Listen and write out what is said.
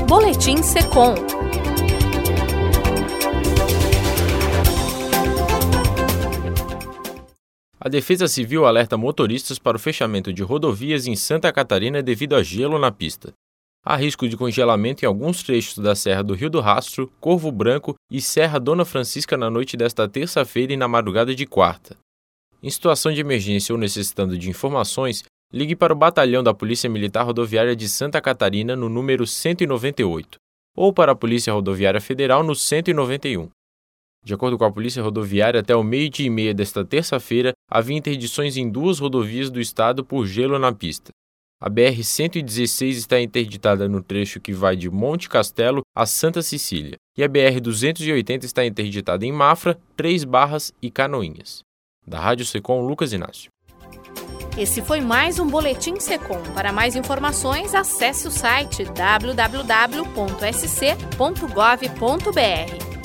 Boletim Secom. A Defesa Civil alerta motoristas para o fechamento de rodovias em Santa Catarina devido a gelo na pista. Há risco de congelamento em alguns trechos da Serra do Rio do Rastro, Corvo Branco e Serra Dona Francisca na noite desta terça-feira e na madrugada de quarta. Em situação de emergência ou necessitando de informações, ligue para o Batalhão da Polícia Militar Rodoviária de Santa Catarina no número 198 ou para a Polícia Rodoviária Federal no 191. De acordo com a Polícia Rodoviária, até o 12h30 desta terça-feira, havia interdições em 2 rodovias do estado por gelo na pista. A BR-116 está interditada no trecho que vai de Monte Castelo a Santa Cecília, e a BR-280 está interditada em Mafra, Três Barras e Canoinhas. Da Rádio Secom, Lucas Inácio. Esse foi mais um Boletim Secom. Para mais informações, acesse o site www.sc.gov.br.